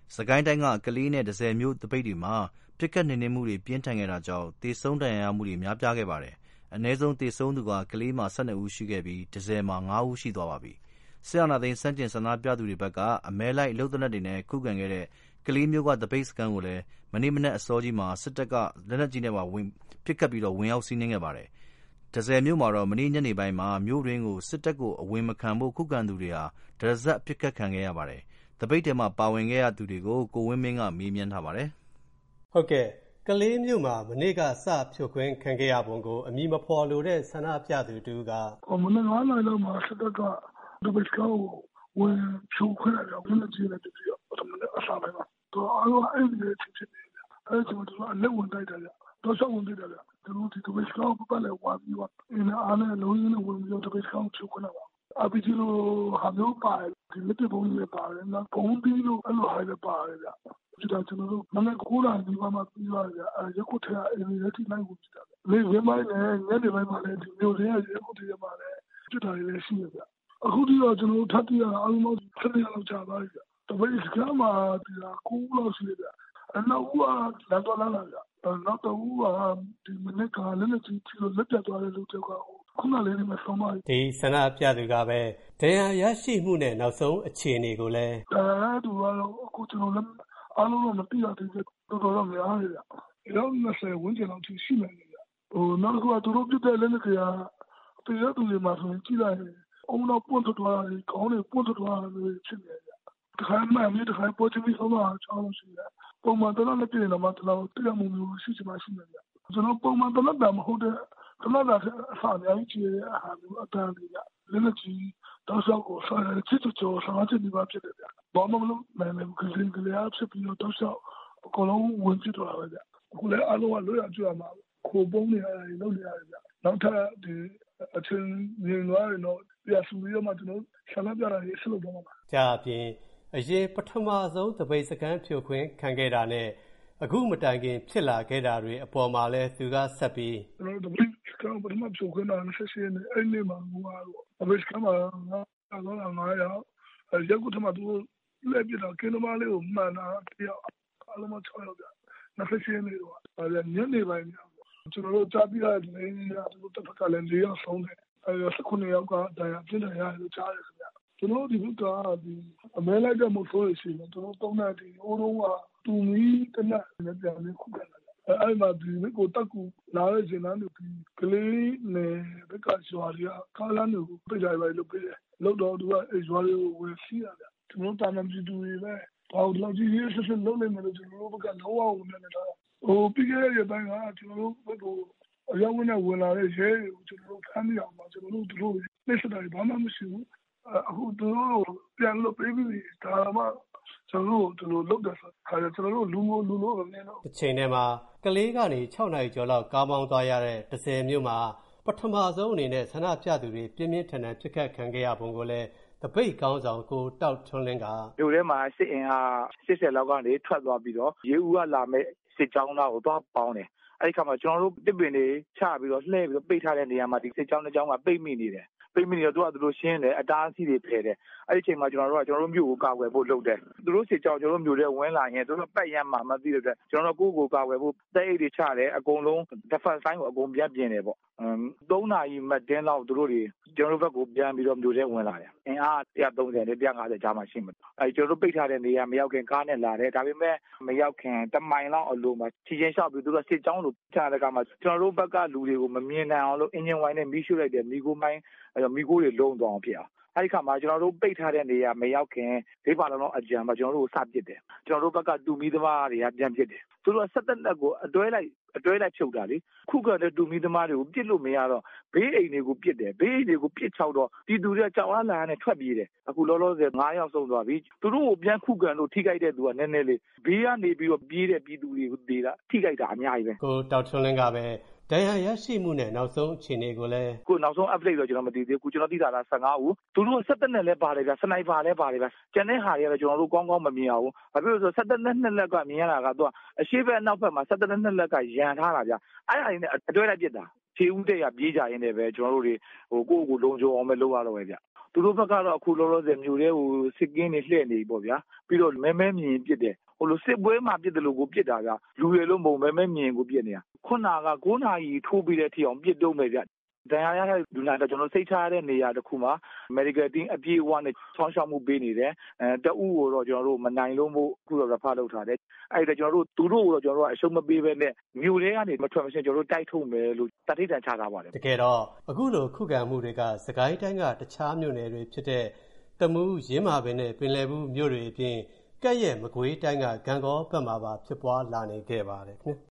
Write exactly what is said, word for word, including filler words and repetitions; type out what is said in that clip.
စကိုင်းတိုင်းကကလေးနဲ့တန့်ဆည်မြို့သပိတ်တွေမှာပစ်ခတ်နှိမ်နင်းမှုတွေပြင်းထန်ခဲ့တာကြောင့်သေဆုံးဒဏ်ရာရမှုတွေများပြားခဲ့ပါတယ်။အနည်းဆုံးသေဆုံးသူကကလေးမှာ၁၂ဦးရှိခဲ့ပြီးတန့်ဆည်မှာ၅ဦးရှိသွားပါပြီ။စစ်အာဏာသိမ်းဆန့်ကျင်ဆန္ဒပြသူတွေဘက်ကအမဲလိုက်အလုပ်သေနတ်တွေနဲ့ခုခံခဲ့တဲ့ကလေးမြို့ကသပိတ်စခန်းကိုလည်းမနေ့မနက်အစောကြီးမှာစစ်တပ်ကလက်နက်ကြီးနဲ့ပါပစ်ခတ်ပြီးဝင်ရောက်စီးနင်းခဲ့ပါတယ်။တန့်ဆည်မြို့မှာတော့မနေ့ညနေပိုင်းမှာမြို့တွင်းကိုစစ်တပ်ကိုအဝင်မခံဖို့ခုခံသူတွေဟာတရစပ်ပစ်ခတ်ခံခဲ့ရပါတယ်။သပိတ်ထဲမှာပါဝင်ခဲ့ရသူတွေကိုကိုဝင်းမင်းကမေးမြန်းထားပါတယ်။ဟုတ်ကဲ့ကလေးမြို့မှာမနေ့ကစဖြိုခွင်းခံခဲ့ရပုံကိုအမည်မဖော်လိုတဲ့ဆန္ဒပြသူတူကမနေ့ငါးနာရီလောက်မှာစစ်တပ်ကဒုပိစကောဝင်ဖြိုခွင်းရတယ်ဘယ်လိုကြည့်လဲတတိယပထမနေ့အစားပိုင်းမှာတော့အားလုံးအဲ့ဒီချင်းချင်းနေတယ်အဲ့ဒီမှာတော့အလက်ဝင်တိုက်တယ်တော့ဆောက်ဝင်တိုက်တယ်ကျွန်တော်ဒီဒုပိစကောပပလည်းဝါပြီးတော့အင်းအားနဲ့လုံးရင်းနဲ့ဝင်ပြီးတော့ဒုပိစကောဖြိုခွင်းတာပါအပီဂျီလိုဟာမျိုးပါတယ်ဒီလက်ပုံလေးပါတယ်နော်ပုံပြီးလို့အဲ့လိုဟာလည်းပါတယ်ဗျဒီတော့ကျွန်တော်တို့မနေ့ကိုလာဒီမှာမှပြီးသွားတယ်အဲရုပ်ကိုထဲအင်းလေးထိလိုက်ဝင်ကြတယ်လေဝင်းမိုင်းနဲ့ညနေပိုင်းမှာလည်းဒီမျိုးတွေရုပ်ကိုထဲမှာလည်းကျွတ်တာတွေလည်းရှိရဗျအခုဒီတော့ကျွန်တော်ထပ်ပြရအောင်လို့ဆက်နေအောင်ကြာသွားပြီဗျတပည့်စကမှာဒီကကိုလို့ရှိတယ်အနောက်ဦးကလမ်းတော်လာလာဗျနောက်တော့ဦးကဒီမနေ့ကလည်းလည်းဒီလိုလက်ပြသွားတယ်လို့ပြောကခုနလေးနဲ့ဆောင်းပါဒီဆန္ဒပြသူကပဲတရားရရှိမှုနဲ့နောက်ဆုံးအခြေအနေကိုလည်းအဲသူကတော့အခုကျွန်တော်လည်းအားလုံးတော့မသိရသေးဘူးတော်တော်များတယ်ဗျ။ရော၂၀ဝန်းကျင်လောက်ရှိနေတယ်ဗျ။ဟိုနောက်ကသူတို့ပြတဲ့လည်းကတရားသူတွေမှာဆိုရင်ကြည့်လိုက်အုံတော့ပွန့်ထွက်သွားတယ်ခေါင်းတွေပွန့်ထွက်သွားတယ်ဖြစ်နေတယ်။တခါမှမင်းတခါပေါ်ချင်ပြီးဆုံးတော့ချောင်းလို့ရှိတယ်။ပုံမှန်တော့လည်းပြည်နေမှာတော့တရားမှုမျိုးရှိချင်မှရှိနေတယ်။ကျွန်တော်ပုံမှန်တော့လည်းမဟုတ်တဲ့တမတာအစားအများကြီးရဲ့အားမျိုးအတန်းတွေလည်းလည်းကြီးတော့ဆောက်ကိုဆက်ချစ်ချောဆောင်ချင်ပြီးပါဖြစ်တယ်ဗျ။ဘာမှမလုပ်နိုင်ဘူးကလေးကလေးအဖြစ်ပြီးတော့ဆောက်အကုန်လုံးဝင်ကြည့်တော့ပါဗျ။အခုလည်းအလုံးကလွတ်ရကြရမှာခိုးပုံးနေရတယ်လုပ်နေရတယ်ဗျ။နောက်ထပ်ဒီအချင်းမြင်သွားရင်တော့ပြဆူရမှကျွန်တော်ဆန္ဒပြတာရေးဆက်လုပ်တော့မှာ။ကြာပြင်အရင်ပထမဆုံးသပိတ်စခန်းဖြိုခွင်းခံခဲ့တာနဲ့အခုမတိုင်ခင်ဖြစ်လာခဲ့တာတွေအပေါ်မှာလဲသူကဆက်ပြီးကျွန်တော်တို့သပိတ်စခန်းပထမဖြိုခွင်းတာဆက်ရှိနေအဲ့ဒီမှာဟိုကတော့သပိတ်စခန်းမှာငါတော့ငါရရက်ကုထမသူလက်ပြတော့ကင်းသမားလေးကိုမှန်တာတရားအလုံးမချောက်ရောက်ကြနှစ်ဖက်ရှင်းနေတော့အဲညနေပိုင်းကျွန်တော်တို့ကြားပြီးတဲ့နေရာသူတို့တစ်ဖက်ကလည်း၄ယောက်ဆုံးတယ်အဲ၁၉ယောက်ကတရားပြင်းတယ်ရတယ်လို့ကြားရတယ်ခင်ဗျကျွန်တော်ဒီဘက်ကဒီအမဲလိုက်တဲ့မို့ဆိုရရှိတယ်ကျွန်တော်တုံးတဲ့ဒီအိုးလုံးကတူမီတနက်နဲ့ပြန်ပြီးခုခံလာအဲ့မှာဒီကိုတက်ကူလာတဲ့ဇင်နန်းတို့ကလေးနဲ့ဘက်ကရွာတွေကကားလမ်းတွေကိုပြကြပါလို့ပြတယ်လို့တော့သူကရွာတွေကိုဝင်စီးရတယ်ကျွန်တော်တာမန်ပြည်သူတွေပဲဘာလို့လောက်ကြီးရေးဆက်ဆက်လုပ်နေမလို့ကျွန်တော်တို့ဘက်ကလောဝဝင်နေတာဟိုပြီးခဲ့တဲ့ပိုင်းကကျွန်တော်တို့ဘက်ကအရောက်ဝင်ဝင်လာတဲ့ရဲတွေကိုကျွန်တော်တို့ဖမ်းမိအောင်ပါကျွန်တော်တို့တို့လက်စတိုင်းဘာမှမရှိဘူးအခုတို့ပြန်လို့ပြေးပြီးဒါမှကျွန်တော်တို့တို့လုပ်တယ်ဆိုတော့ကျွန်တော်တို့လူမျိုးလူမျိုးပဲနေတော့တစ်ချိန်တည်းမှာကလေးကနေ၆နာရီကျော်လောက်ကားမောင်းသွားရတဲ့တန့်ဆည်မြို့မှာပထမဆုံးအနေနဲ့ဆန္ဒပြသူတွေပြင်းပြင်းထန်ထန်ပြစ်ခတ်ခံခဲ့ရပုံကိုလည်းတပိတ်ကောင်းဆောင်ကိုတောက်ထွန်းလင်းကမြို့ထဲမှာစစ်အင်အား၈၀လောက်ကနေထွက်သွားပြီးတော့ရေဦးကလာမဲ့စစ်ကြောင်းသားကိုသွားပေါင်းတယ်အဲ့ဒီခါမှာကျွန်တော်တို့တစ်ပင်တွေချပြီးတော့လှည့်ပြီးတော့ပိတ်ထားတဲ့နေရာမှာဒီစစ်ကြောင်းတစ်ကြောင်းကပိတ်မိနေတယ်ပိတ်မိနေတော့သူကသူတို့ရှင်းတယ်အတားအဆီးတွေဖယ်တယ်အဲ့ဒီအချိန်မှာကျွန်တော်တို့ကကျွန်တော်တို့မြို့ကိုကာကွယ်ဖို့လုပ်တယ်သူတို့စစ်ကြောင်းကျွန်တော်တို့မြို့ထဲဝင်လာရင်သူတို့ပတ်ရမ်းမှာမသိတဲ့အတွက်ကျွန်တော်တို့ကိုယ့်ကိုကာကွယ်ဖို့တဲ့အိတ်တွေချတယ်အကုန်လုံး defense line ကိုအကုန်ပြန်ပြင်တယ်ပေါ့သုံးနာရီမှတင်းလောက်သူတို့တွေကျွန်တော်တို့ဘက်ကိုပြန်ပြီးတော့မြို့ထဲဝင်လာတယ်အင်အား၁၃၀နဲ့၁၅၀ကြားမှာရှိမှာအဲကျွန်တော်တို့ပိတ်ထားတဲ့နေရာမရောက်ခင်ကားနဲ့လာတယ်ဒါပေမဲ့မရောက်ခင်တမိုင်လောက်အလိုမှာချီချင်းလျှောက်ပြီးသူတို့စစ်ကြောင်းကိုချတဲ့ကမှာကျွန်တော်တို့ဘက်ကလူတွေကိုမမြင်နိုင်အောင်လို့အင်ဂျင်ဝိုင်းနဲ့မီးရှို့လိုက်တယ်မီးကိုမိုင်းအဲမီးကိုတွေလုံးသွားအောင်ဖြစ်အောင်အဲ့ဒီခါမှာကျွန်တော်တို့ပိတ်ထားတဲ့နေရာမရောက်ခင်ဒီပါလုံးအကြံမှာကျွန်တော်တို့စပစ်တယ်ကျွန်တော်တို့ဘက်ကတူမီသမားတွေကပြန်ပစ်တယ်သူတို့ကဆက်သက်လက်ကိုအတွဲလိုက်အတွဲလိုက်ဖြုတ်တာလေခုကတဲ့တူမီသမားတွေကိုပစ်လို့မရတော့ဘေးအိမ်တွေကိုပစ်တယ်ဘေးအိမ်တွေကိုပစ်ချောက်တော့တီတူတွေကကြောက်အားလာနဲ့ထွက်ပြေးတယ်အခုလောလောဆယ်၅ယောက်ဆုံးသွားပြီသူတို့ကိုပြန်ခုခံလို့ထိခိုက်တဲ့သူကနည်းနည်းလေးဘေးကနေပြီးတော့ပြေးတဲ့ပြည်သူတွေကိုဒေတာထိခိုက်တာအများကြီးပဲကိုတောက်ထွန်းလင်းကပဲတရားရရှိမှုနဲ့နောက်ဆုံးအခြေအနေကိုလည်းကိုနောက်ဆုံး update တော့ကျွန်တော်မသိသေးဘူးကျွန်တော်သိတာလား၁၅ဦးသူတို့ဆက်သက်နဲ့လည်းပါတယ်ဗျစနိုက်ပါလည်းပါတယ်ဗျကျန်တဲ့ဟာတွေကတော့ကျွန်တော်တို့ကောင်းကောင်းမမြင်အောင်ဘာဖြစ်လို့ဆိုဆက်သက်နဲ့နှစ်လက်ကမြင်ရတာကသူကအရှိဘက်နောက်ဘက်မှာဆက်သက်နဲ့နှစ်လက်ကရန်ထားတာဗျအဲ့အရင်နဲ့အတွဲလိုက်ပြစ်တာခြေဦးတဲ့ရပြေးကြရင်းနဲ့ပဲကျွန်တော်တို့တွေဟိုကိုယ့်ကိုယ်လုံးကြုံအောင်ပဲလုပ်ရတော့ပဲဗျသူတို့ဘက်ကတော့အခုလောလောဆယ်မြို့ထဲကိုစစ်ကင်းတွေလှည့်နေပြီပေါ့ဗျာပြီးတော့မဲမဲမြင်ပြစ်တယ်ဟိုလိုစစ်ပွဲမှာပြစ်တယ်လို့ကိုပြစ်တာဗျလူတွေလုံးပုံမဲမဲမြင်ကိုပြစ်နေတာခုနက၉နာရီထိုးပြီးတဲ့အထိအောင်ပြစ်တုံးမယ်ဗျဒဏ်ရာရတဲ့လူနာတော့ကျွန်တော်စိတ်ချရတဲ့နေရာတစ်ခုမှာ medical team အပြည့်အဝနဲ့ဆောင်းရှောက်မှုပေးနေတယ်အဲတအူးကိုတော့ကျွန်တော်တို့မနိုင်လို့မို့အခုတော့ refer လုပ်ထားတယ်အဲ့ဒါကျွန်တော်တို့သူတို့ကိုတော့ကျွန်တော်တို့အရှုံးမပေးဘဲနဲ့မြို့ထဲကနေမထွက်မချင်းကျွန်တော်တို့တိုက်ထုတ်မယ်လို့တတိတန်ချထားပါတယ်တကယ်တော့အခုလိုခုခံမှုတွေကစကိုင်းတိုင်းကတခြားမြို့နယ်တွေဖြစ်တဲ့တမူးရင်းမာပင်နဲ့ပင်လယ်ဘူးမြို့တွေအပြင်ကဲ့ရဲ့မကွေးတိုင်းကဂံကောဘက်မှာပါဖြစ်ပွားလာနေခဲ့ပါတယ်ခင်ဗျ